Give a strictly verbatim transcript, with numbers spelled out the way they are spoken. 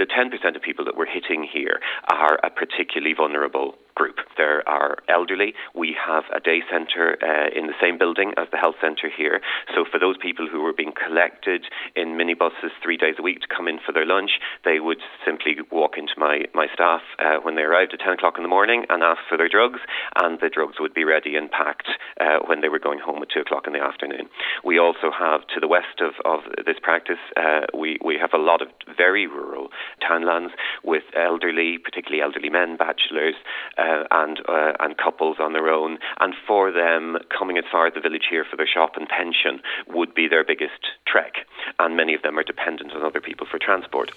ten percent of people that we're hitting here are a particularly vulnerable group. There are elderly. We have a day centre uh, in the same building as the health centre here. So for those people who were being collected in minibuses three days a week to come in for their lunch, they would simply walk into my, my staff uh, when they arrived at ten o'clock in the morning and ask for their drugs, and the drugs would be ready and packed uh, when they were going home at two o'clock in the afternoon. We also have, to the west of, of this practice, uh, we, we have a lot of very rural townlands with elderly, particularly elderly men, bachelors, uh, and uh, and couples on their own. And for them, coming as far as the village here for their shop and pension would be their biggest trek. And many of them are dependent on other people for transport.